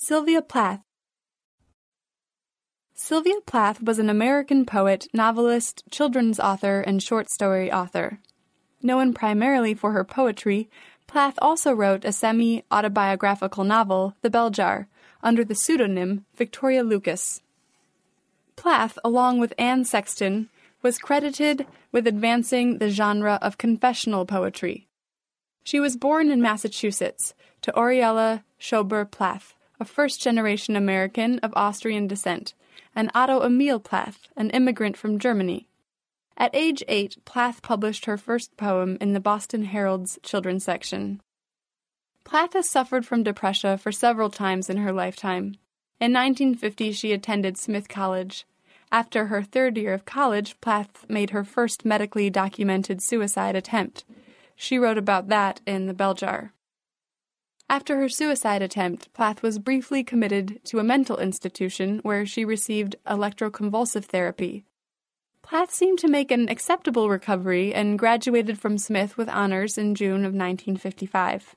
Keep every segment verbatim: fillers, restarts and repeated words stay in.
Sylvia Plath. Sylvia Plath was an American poet, novelist, children's author, and short story author. Known primarily for her poetry, Plath also wrote a semi-autobiographical novel, The Bell Jar, under the pseudonym Victoria Lucas. Plath, along with Anne Sexton, was credited with advancing the genre of confessional poetry. She was born in Massachusetts to Oriella Schober Plath, a first-generation American of Austrian descent, and Otto Emil Plath, an immigrant from Germany. At age eight, Plath published her first poem in the Boston Herald's children's section. Plath has suffered from depression for several times in her lifetime. In nineteen fifty, she attended Smith College. After her third year of college, Plath made her first medically documented suicide attempt. She wrote about that in The Bell Jar. After her suicide attempt, Plath was briefly committed to a mental institution where she received electroconvulsive therapy. Plath seemed to make an acceptable recovery and graduated from Smith with honors in June of nineteen fifty-five.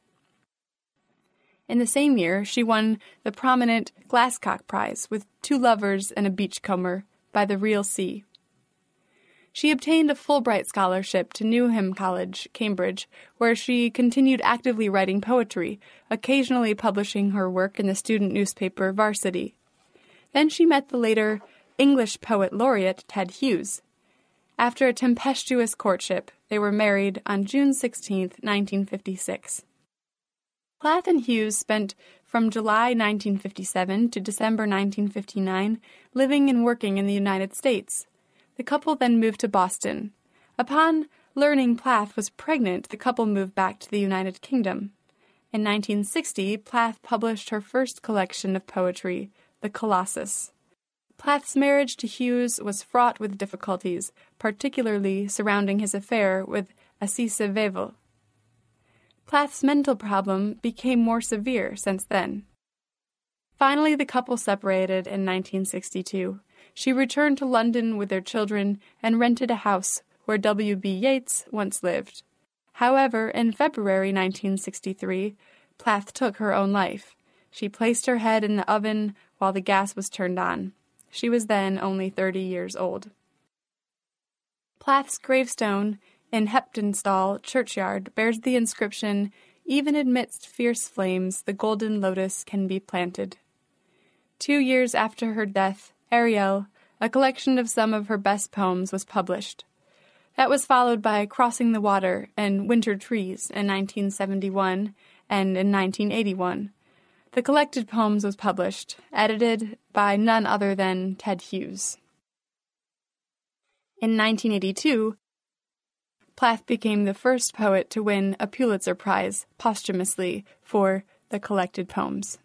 In the same year, she won the prominent Glasscock Prize with Two Lovers and a Beachcomber by the Real Sea. She obtained a Fulbright scholarship to Newnham College, Cambridge, where she continued actively writing poetry, occasionally publishing her work in the student newspaper Varsity. Then she met the later English poet laureate Ted Hughes. After a tempestuous courtship, they were married on June sixteenth, nineteen fifty-six. Plath and Hughes spent from July nineteen fifty-seven to December nineteen fifty-nine living and working in the United States. The couple then moved to Boston. Upon learning Plath was pregnant, the couple moved back to the United Kingdom. In nineteen sixty, Plath published her first collection of poetry, The Colossus. Plath's marriage to Hughes was fraught with difficulties, particularly surrounding his affair with Assise Wevel. Plath's mental problem became more severe since then. Finally, the couple separated in nineteen sixty-two. She returned to London with their children and rented a house where W B Yeats once lived. However, in February nineteen sixty-three, Plath took her own life. She placed her head in the oven while the gas was turned on. She was then only thirty years old. Plath's gravestone in Heptonstall churchyard bears the inscription, "Even amidst fierce flames, the golden lotus can be planted." Two years after her death, Ariel, a collection of some of her best poems, was published. That was followed by Crossing the Water and Winter Trees in nineteen seventy-one and in nineteen eighty-one. The collected poems was published, edited by none other than Ted Hughes. In nineteen eighty-two, Plath became the first poet to win a Pulitzer Prize posthumously for the collected poems.